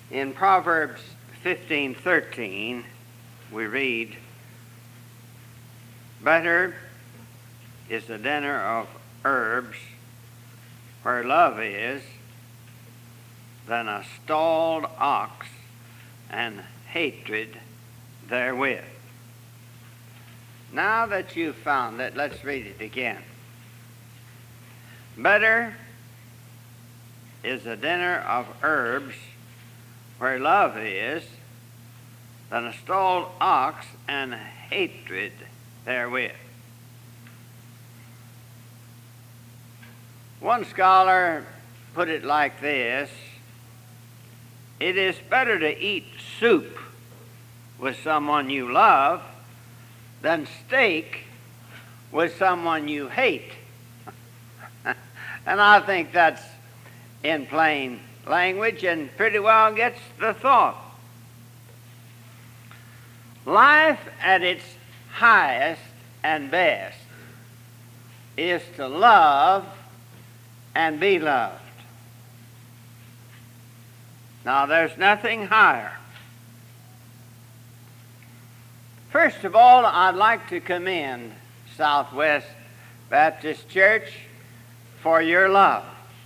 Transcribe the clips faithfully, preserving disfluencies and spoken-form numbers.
In Proverbs fifteen thirteen, we read, "Better is the dinner of herbs where love is than a stalled ox and hatred therewith." Now that you've found it, let's read it again. Better is the dinner of herbs where love is than a stalled ox and hatred therewith. One scholar put it like this: it is better to eat soup with someone you love than steak with someone you hate. And I think that's in plain language and pretty well gets the thought. Life at its highest and best is to love and be loved. Now, there's nothing higher. First of all, I'd like to commend Southwest Baptist Church for your love.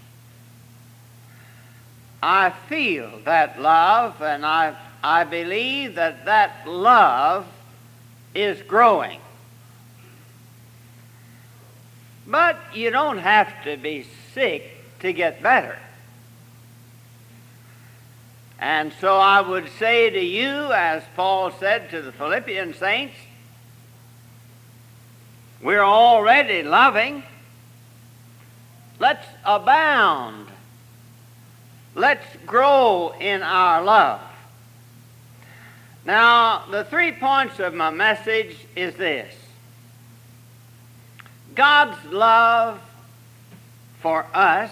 I feel that love, and I, I believe that that love is growing. But you don't have to be sick to get better. And so I would say to you, as Paul said to the Philippian saints, we're already loving. Let's abound. Let's grow in our love. Now, the three points of my message is this: God's love for us,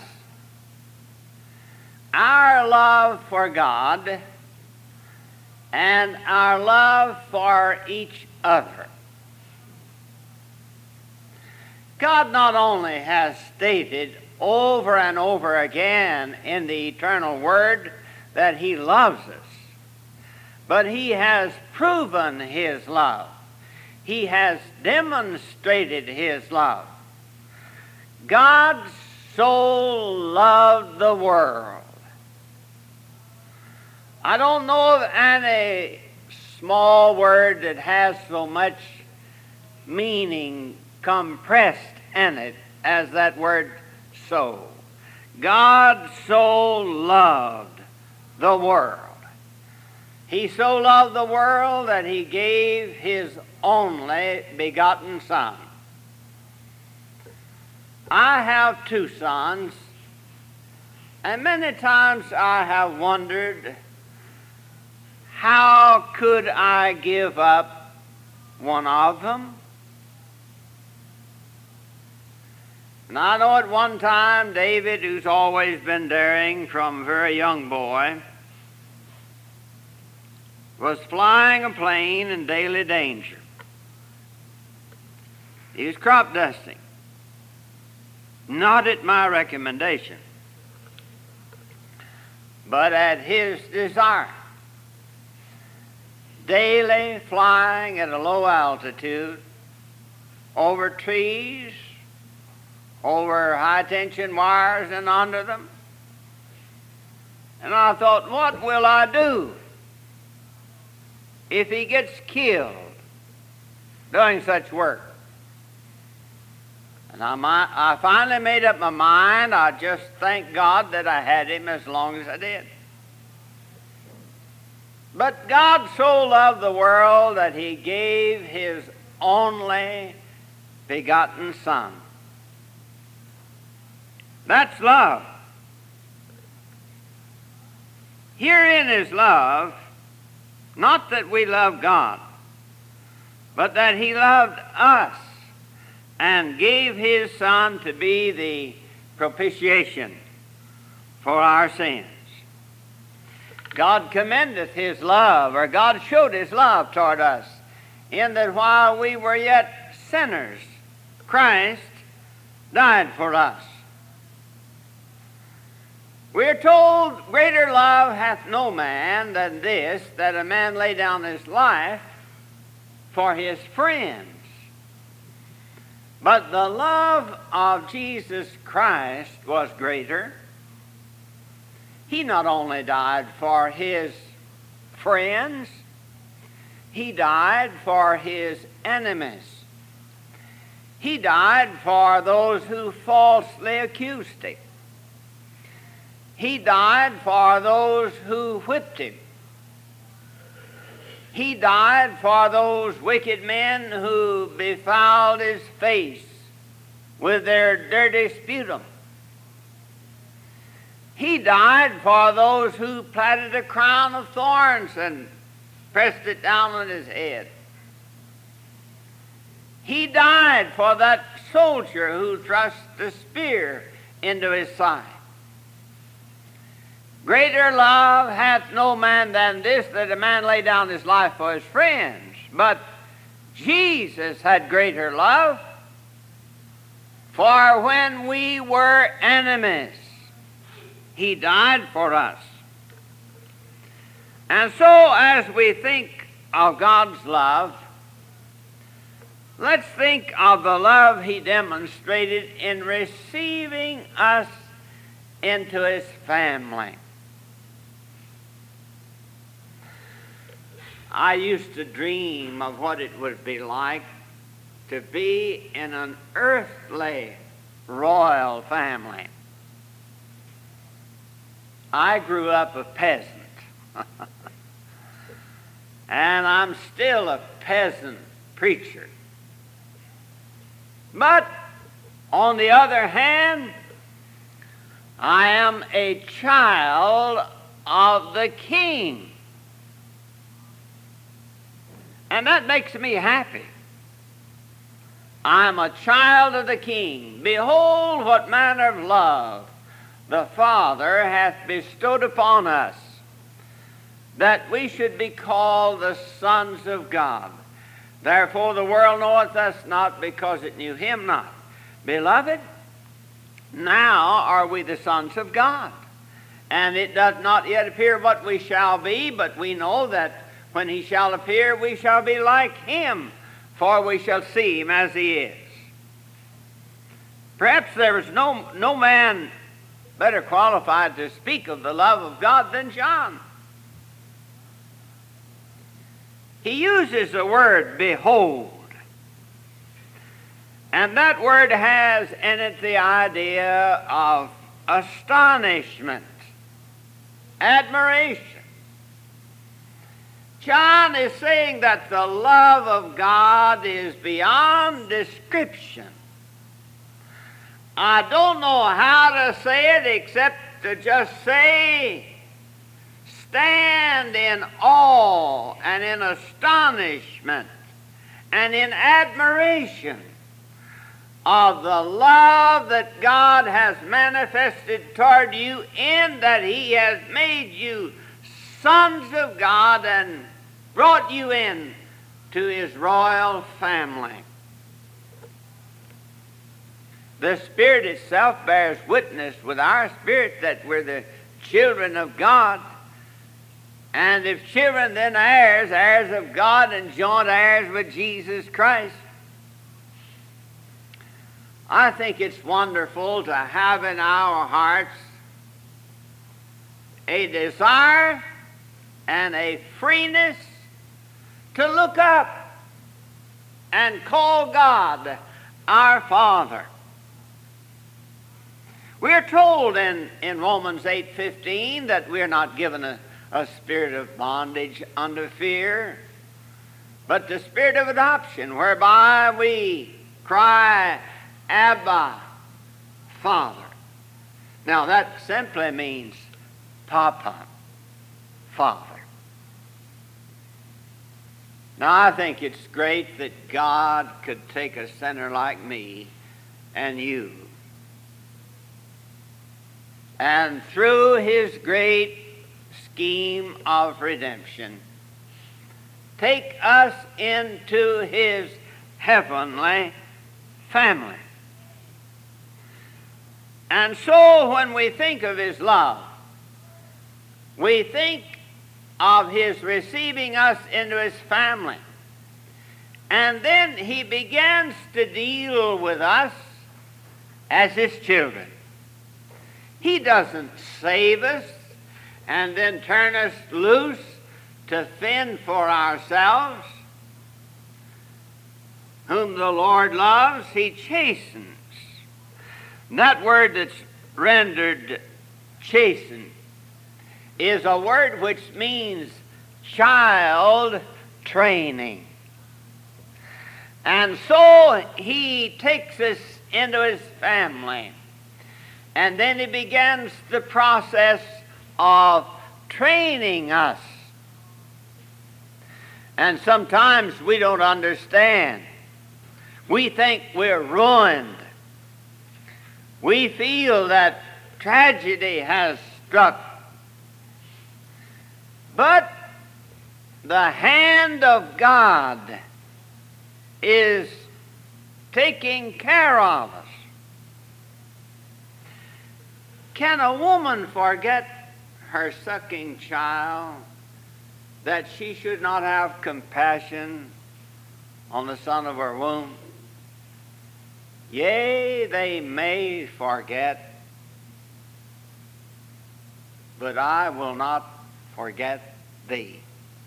our love for God, and our love for each other. God not only has stated over and over again in the eternal Word that He loves us, but He has proven His love. He has demonstrated His love. God so loved the world. I don't know of any small word that has so much meaning compressed in it as that word so. God so loved the world. He so loved the world that He gave His only begotten Son. I have two sons, and many times I have wondered, how could I give up one of them? And I know at one time David, who's always been daring from a very young boy, was flying a plane in daily danger. He was crop dusting. Not at my recommendation, but at his desire. Daily flying at a low altitude, over trees, over high-tension wires and under them. And I thought, what will I do if he gets killed doing such work? And I, might, I finally made up my mind, I just thank God that I had him as long as I did. But God so loved the world that He gave His only begotten Son. That's love. Herein is love, not that we love God, but that He loved us and gave His Son to be the propitiation for our sins. God commendeth His love, or God showed His love toward us, in that while we were yet sinners, Christ died for us. We are told, greater love hath no man than this, that a man lay down his life for his friends. But the love of Jesus Christ was greater. He not only died for his friends, he died for his enemies. He died for those who falsely accused him. He died for those who whipped him. He died for those wicked men who befouled his face with their dirty sputum. He died for those who platted a crown of thorns and pressed it down on his head. He died for that soldier who thrust the spear into his side. Greater love hath no man than this, that a man lay down his life for his friends. But Jesus had greater love, for when we were enemies, he died for us. And so as we think of God's love, let's think of the love he demonstrated in receiving us into his family. I used to dream of what it would be like to be in an earthly royal family. I grew up a peasant, and I'm still a peasant preacher. But on the other hand, I am a child of the King. And that makes me happy. I'm a child of the King. Behold, what manner of love the Father hath bestowed upon us, that we should be called the sons of God. Therefore the world knoweth us not, because it knew him not. Beloved, now are we the sons of God, and it doth not yet appear what we shall be, but we know that when he shall appear, we shall be like him, for we shall see him as he is. Perhaps there is no, no man better qualified to speak of the love of God than John. He uses the word behold. And that word has in it the idea of astonishment, admiration. John is saying that the love of God is beyond description. I don't know how to say it except to just say, stand in awe and in astonishment and in admiration of the love that God has manifested toward you, in that he has made you sons of God and brought you in to his royal family. The Spirit itself bears witness with our spirit that we're the children of God. And if children, then heirs, heirs of God, and joint heirs with Jesus Christ. I think it's wonderful to have in our hearts a desire and a freeness to look up and call God our Father. We're told in, in Romans eight fifteen that we're not given a, a spirit of bondage under fear, but the spirit of adoption, whereby we cry, Abba, Father. Now that simply means Papa, Father. Now I think it's great that God could take a sinner like me and you, and through his great scheme of redemption, take us into his heavenly family. And so when we think of his love, we think of his receiving us into his family. And then he begins to deal with us as his children. He doesn't save us and then turn us loose to fend for ourselves. Whom the Lord loves, he chastens. That word that's rendered chasten is a word which means child training. And so he takes us into his family, and then he begins the process of training us. And sometimes we don't understand. We think we're ruined. We feel that tragedy has struck. But the hand of God is taking care of us. Can a woman forget her sucking child, that she should not have compassion on the son of her womb? Yea, they may forget, but I will not forget thee.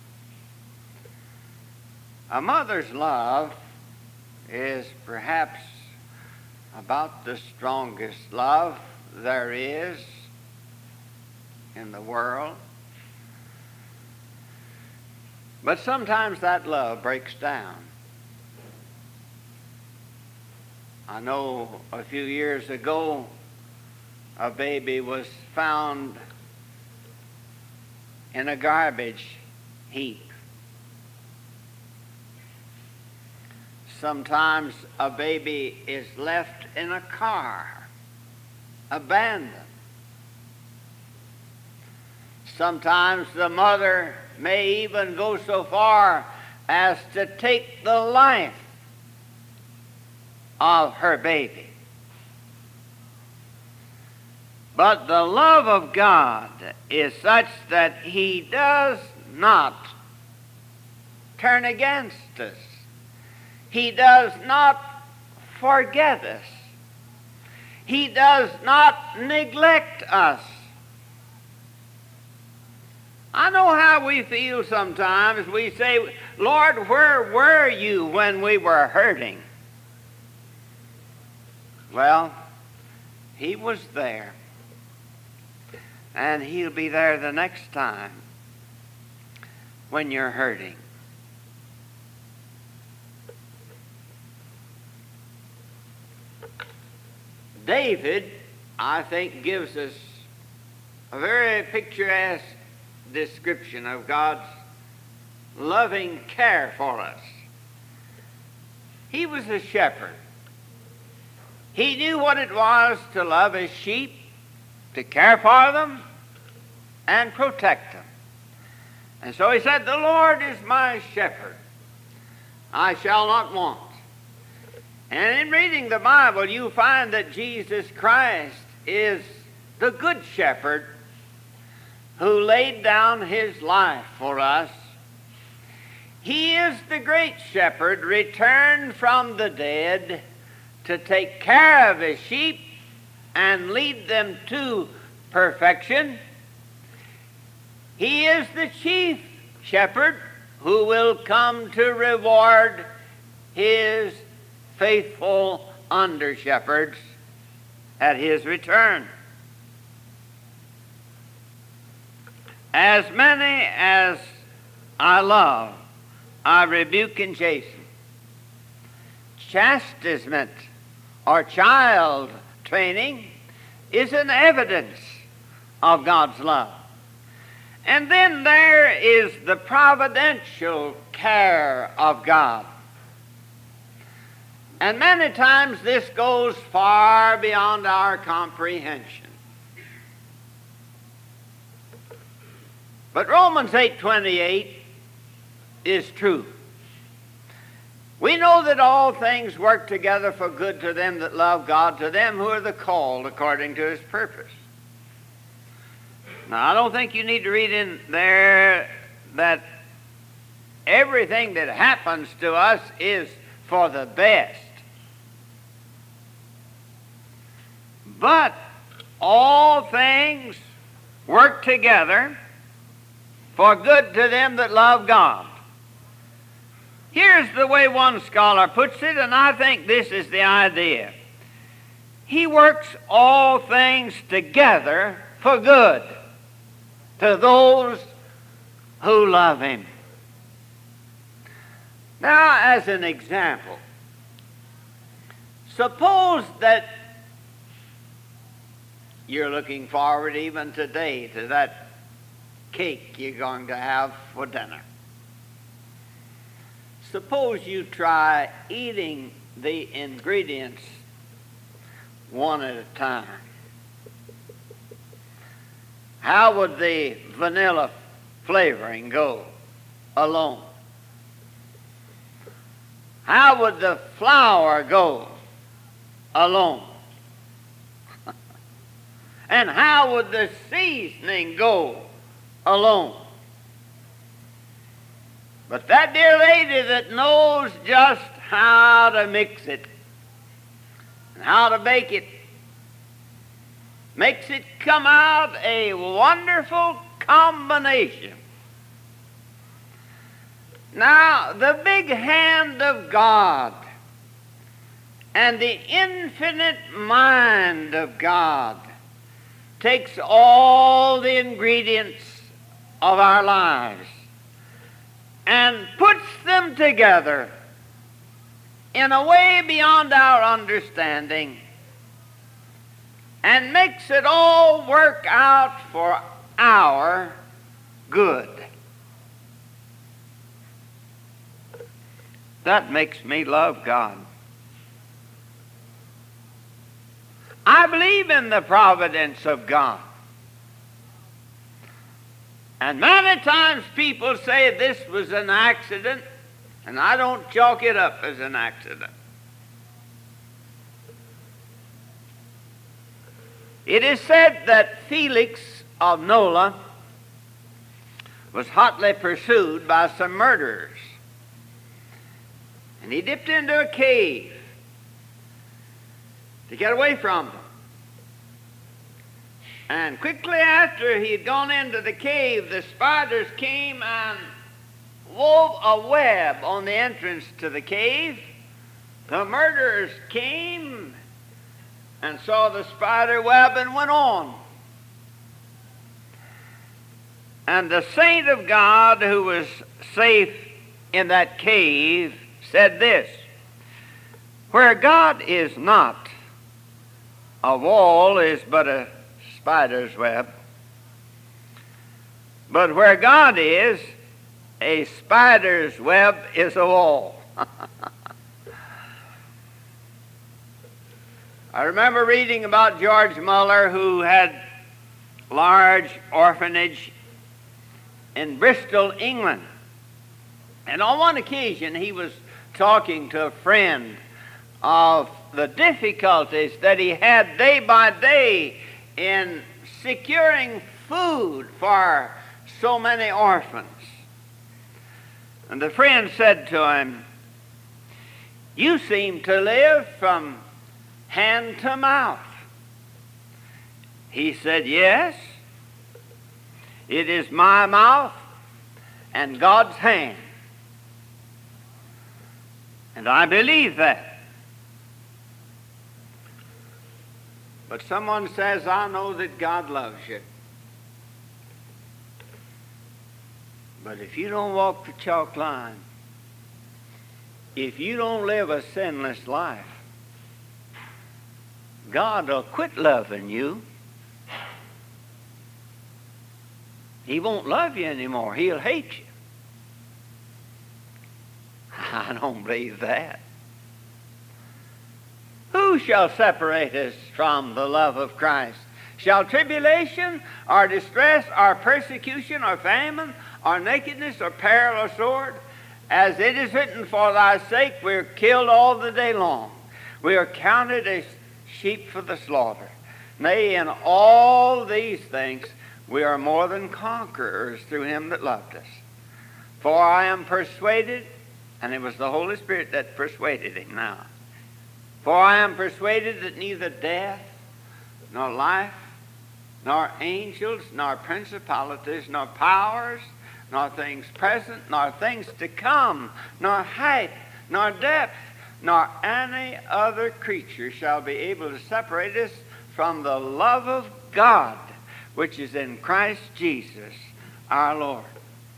A mother's love is perhaps about the strongest love there is in the world. But sometimes that love breaks down. I know a few years ago a baby was found in a garbage heap. Sometimes a baby is left in a car, abandoned. Sometimes the mother may even go so far as to take the life of her baby. But the love of God is such that he does not turn against us. He does not forget us. He does not neglect us. I know how we feel sometimes. We say, Lord, where were you when we were hurting? Well, he was there. And he'll be there the next time when you're hurting. David, I think, gives us a very picturesque description of God's loving care for us. He was a shepherd. He knew what it was to love his sheep, to care for them, and protect them. And so he said, the Lord is my shepherd. I shall not want. And in reading the Bible, you find that Jesus Christ is the good shepherd who laid down his life for us. He is the great shepherd returned from the dead to take care of his sheep and lead them to perfection. He is the chief shepherd who will come to reward his faithful under-shepherds at his return. As many as I love, I rebuke and chasten. Chastisement or child training is an evidence of God's love. And then there is the providential care of God. And many times this goes far beyond our comprehension. But Romans eight twenty-eight is true. We know that all things work together for good to them that love God, to them who are the called according to his purpose. Now, I don't think you need to read in there that everything that happens to us is for the best. But all things work together for good to them that love God. Here's the way one scholar puts it, and I think this is the idea. He works all things together for good to those who love him. Now, as an example, suppose that you're looking forward even today to that cake you're going to have for dinner. Suppose you try eating the ingredients one at a time. How would the vanilla flavoring go alone? How would the flour go alone? And how would the seasoning go alone? But that dear lady that knows just how to mix it and how to bake it makes it come out a wonderful combination. Now, the big hand of God and the infinite mind of God takes all the ingredients of our lives and puts them together in a way beyond our understanding and makes it all work out for our good. That makes me love God. I believe in the providence of God. And many times people say this was an accident, and I don't chalk it up as an accident. It is said that Felix of Nola was hotly pursued by some murderers. And he dipped into a cave to get away from them. And quickly after he had gone into the cave, the spiders came and wove a web on the entrance to the cave. The murderers came and saw the spider web and went on. And the saint of God who was safe in that cave said this: where God is not, a wall is but a spider's web. But where God is, a spider's web is a wall. I remember reading about George Muller, who had a large orphanage in Bristol, England. And on one occasion, he was talking to a friend of the difficulties that he had day by day in securing food for so many orphans. And the friend said to him, "You seem to live from hand to mouth." He said, "Yes, it is my mouth and God's hand. And I believe that." But someone says, "I know that God loves you. But if you don't walk the chalk line, if you don't live a sinless life, God will quit loving you. He won't love you anymore. He'll hate you." I don't believe that. Who shall separate us from the love of Christ? Shall tribulation, or distress, or persecution, or famine, or nakedness, or peril, or sword? As it is written, for thy sake we are killed all the day long. We are counted as sheep for the slaughter. Nay, in all these things we are more than conquerors through him that loved us. For I am persuaded, and it was the Holy Spirit that persuaded him now. For I am persuaded that neither death, nor life, nor angels, nor principalities, nor powers, nor things present, nor things to come, nor height, nor depth, nor any other creature shall be able to separate us from the love of God, which is in Christ Jesus our Lord.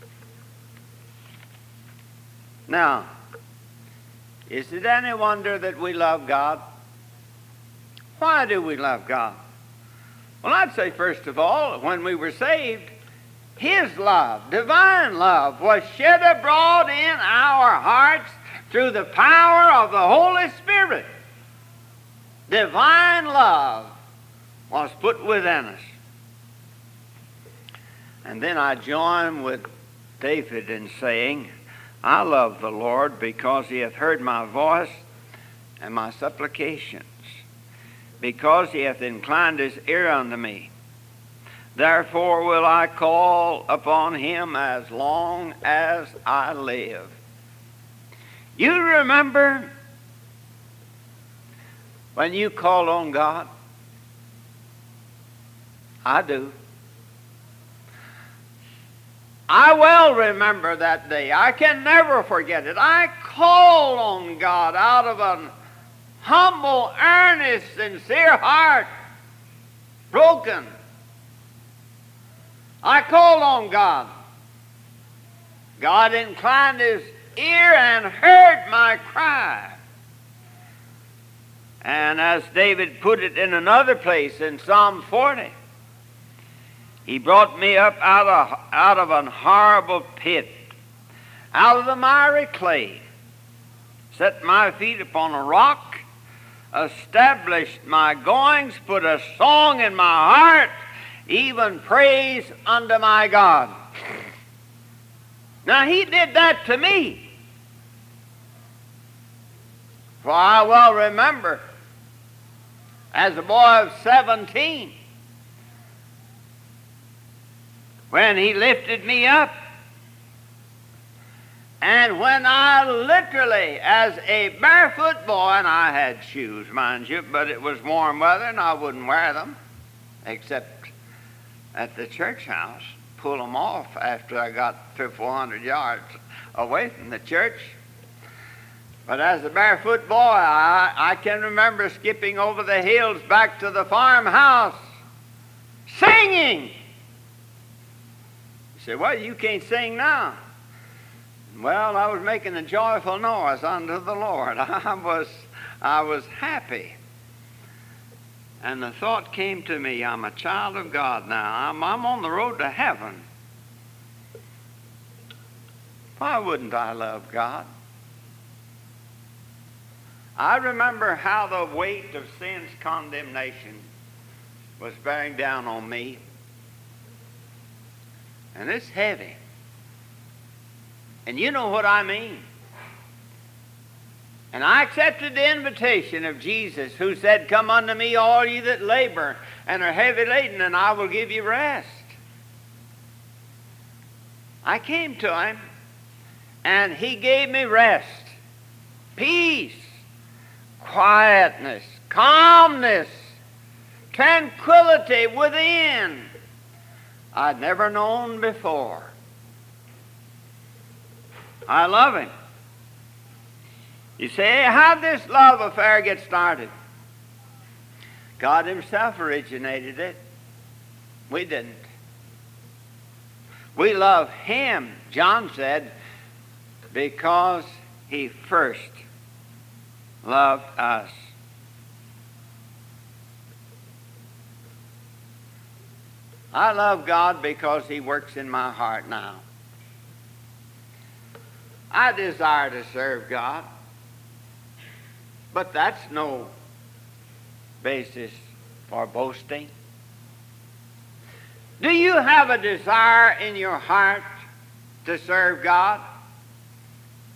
Now, is it any wonder that we love God? Why do we love God? Well, I'd say, first of all, when we were saved, his love, divine love, was shed abroad in our hearts through the power of the Holy Spirit. Divine love was put within us. And then I join with David in saying, I love the Lord because he hath heard my voice and my supplications, because he hath inclined his ear unto me. Therefore will I call upon him as long as I live. You remember when you called on God? I do. I well remember that day. I can never forget it. I called on God out of an humble, earnest, sincere heart, broken. I called on God. God inclined his ear and heard my cry. And as David put it in another place in Psalm forty, he brought me up out of, out of an horrible pit, out of the miry clay, set my feet upon a rock, established my goings, put a song in my heart, even praise unto my God. Now, he did that to me. For I well remember, as a boy of seventeen, when he lifted me up, and when I literally, as a barefoot boy, and I had shoes, mind you, but it was warm weather and I wouldn't wear them, except at the church house, pull them off after I got three or four hundred yards away from the church. But as a barefoot boy, I, I can remember skipping over the hills back to the farmhouse, singing. You say, well, you can't sing now. Well, I was making a joyful noise unto the Lord. I was, I was happy. And the thought came to me, I'm a child of God now. I'm, I'm on the road to heaven. Why wouldn't I love God? I remember how the weight of sin's condemnation was bearing down on me. And it's heavy. And you know what I mean. And I accepted the invitation of Jesus, who said, come unto me, all ye that labor and are heavy laden, and I will give you rest. I came to him, and he gave me rest, peace, quietness, calmness, tranquility within I'd never known before. I love him. You say, how did this love affair get started? God himself originated it. We didn't. We love him, John said, because he first loved us. I love God because he works in my heart now. I desire to serve God, but that's no basis for boasting. Do you have a desire in your heart to serve God?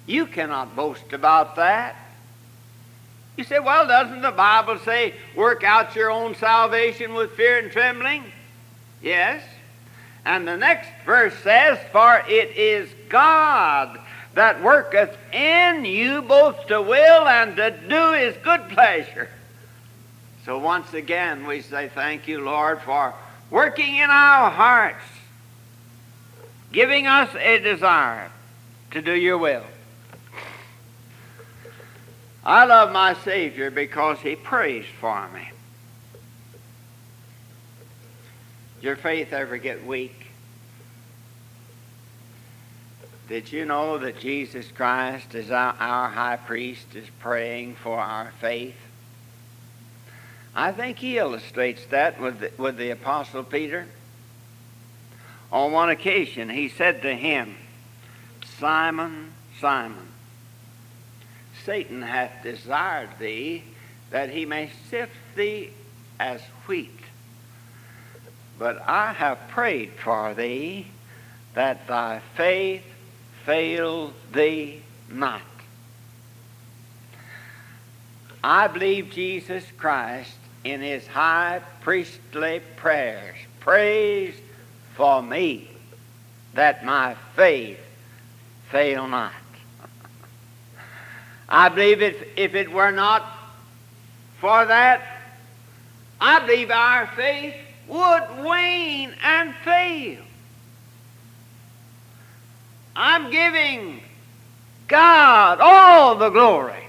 You cannot boast about that. You say, well, doesn't the Bible say, work out your own salvation with fear and trembling? Yes. And the next verse says, for it is God that worketh in you both to will and to do his good pleasure. So once again we say, thank you, Lord, for working in our hearts, giving us a desire to do your will. I love my Savior because he prays for me. Did your faith ever get weak? Did you know that Jesus Christ, as our, our high priest, is praying for our faith? I think he illustrates that with the, with the Apostle Peter. On one occasion, he said to him, Simon, Simon, Satan hath desired thee that he may sift thee as wheat. But I have prayed for thee that thy faith fail thee not. I believe Jesus Christ in his high priestly prayers prays for me that my faith fail not. I believe if, if it were not for that, I believe our faith would wane and fail. I'm giving God all the glory.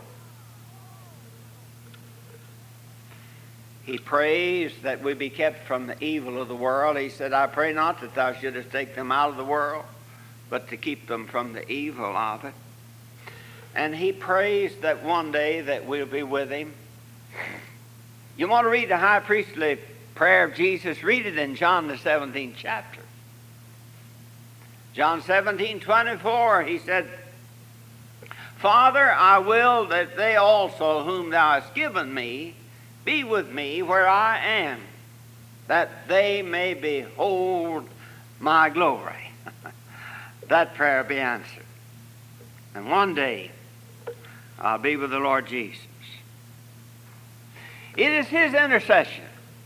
He prays that we be kept from the evil of the world. He said, I pray not that thou shouldest take them out of the world, but to keep them from the evil of it. And he prays that one day that we'll be with him. You want to read the high priestly prayer of Jesus? Read it in John the seventeenth chapter. John seventeen twenty-four, he said, Father, I will that they also whom thou hast given me be with me where I am, that they may behold my glory. That prayer be answered. And one day, I'll be with the Lord Jesus. It is his intercession.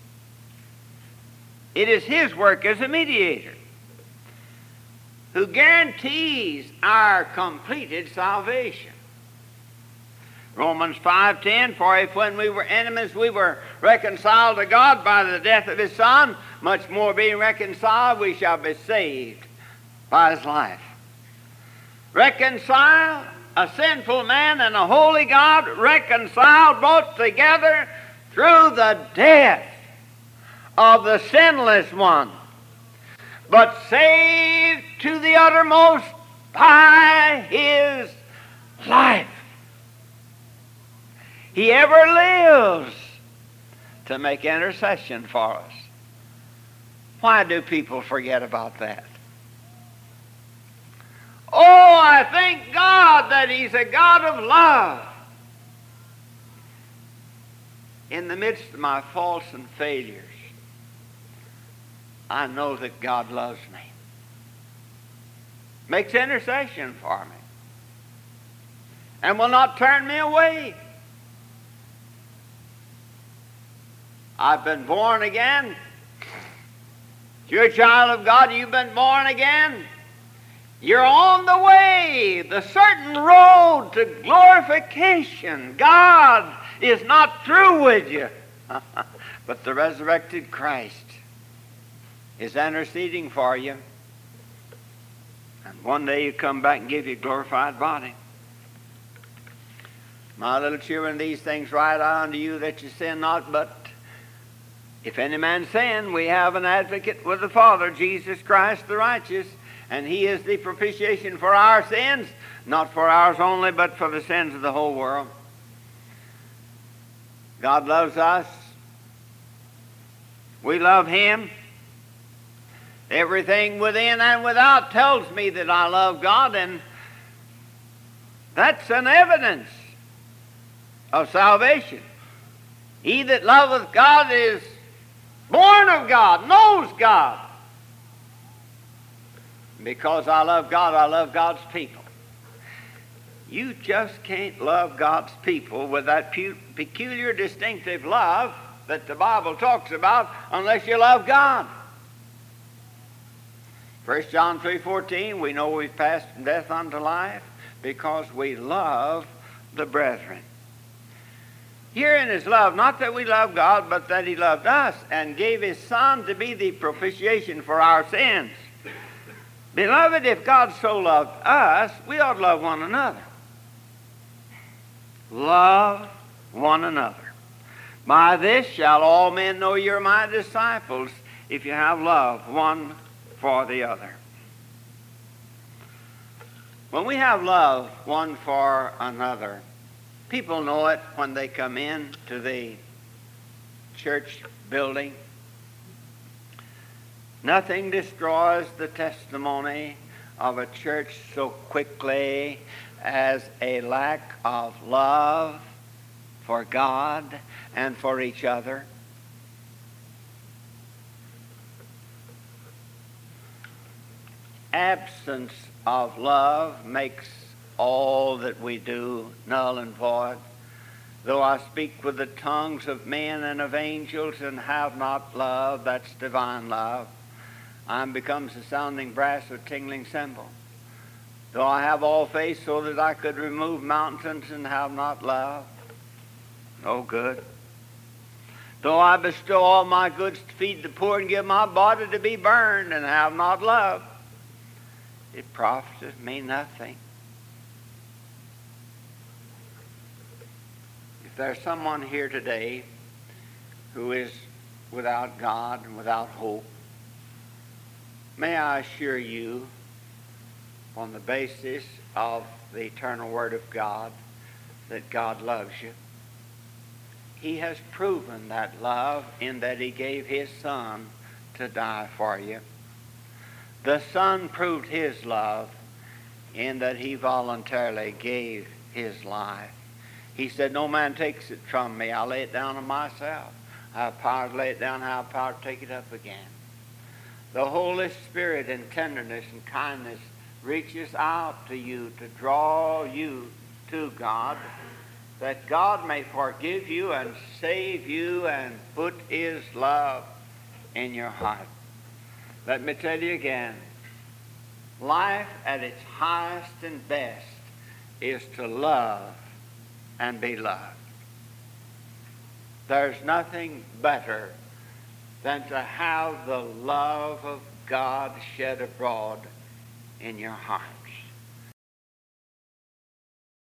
It is his work as a mediator who guarantees our completed salvation. Romans five ten, for if when we were enemies we were reconciled to God by the death of his Son, much more being reconciled we shall be saved by his life. Reconcile a sinful man and a holy God, reconciled both together through the death of the sinless one, but saved to the uttermost by his life. He ever lives to make intercession for us. Why do people forget about that? Oh, I thank God that he's a God of love. In the midst of my faults and failures, I know that God loves me. Makes intercession for me. And will not turn me away. I've been born again. You're a child of God. You've been born again. You're on the way, the certain road to glorification. God is not through with you. But the resurrected Christ is interceding for you. And one day you come back and give you a glorified body. My little children, these things write I unto you that you sin not, but if any man sin, we have an advocate with the Father, Jesus Christ the righteous, and he is the propitiation for our sins, not for ours only, but for the sins of the whole world. God loves us. We love him. Everything within and without tells me that I love God, and that's an evidence of salvation. He that loveth God is born of God, knows God. Because I love God, I love God's people. You just can't love God's people with that pu- peculiar, distinctive love that the Bible talks about unless you love God. First John three fourteen, we know we've passed from death unto life because we love the brethren. Herein is love, not that we love God, but that he loved us and gave his Son to be the propitiation for our sins. Beloved, if God so loved us, we ought to love one another. Love one another. By this shall all men know you're my disciples, if you have love one for the other. When we have love one for another, people know it when they come in to the church building. Nothing destroys the testimony of a church so quickly as a lack of love for God and for each other. Absence of love makes all that we do null and void. Though I speak with the tongues of men and of angels and have not love, that's divine love, I becomes a sounding brass or tingling cymbal. Though I have all faith so that I could remove mountains and have not love, no good. Though I bestow all my goods to feed the poor and give my body to be burned and have not love, it profiteth me nothing. If there's someone here today who is without God and without hope, may I assure you, on the basis of the eternal Word of God, that God loves you. He has proven that love in that he gave his Son to die for you. The Son proved his love in that he voluntarily gave his life. He said, no man takes it from me. I lay it down on myself. I have power to lay it down. I have power to take it up again. The Holy Spirit in tenderness and kindness reaches out to you to draw you to God, that God may forgive you and save you and put his love in your heart. Let me tell you again, life at its highest and best is to love and be loved. There's nothing better than to have the love of God shed abroad in your heart.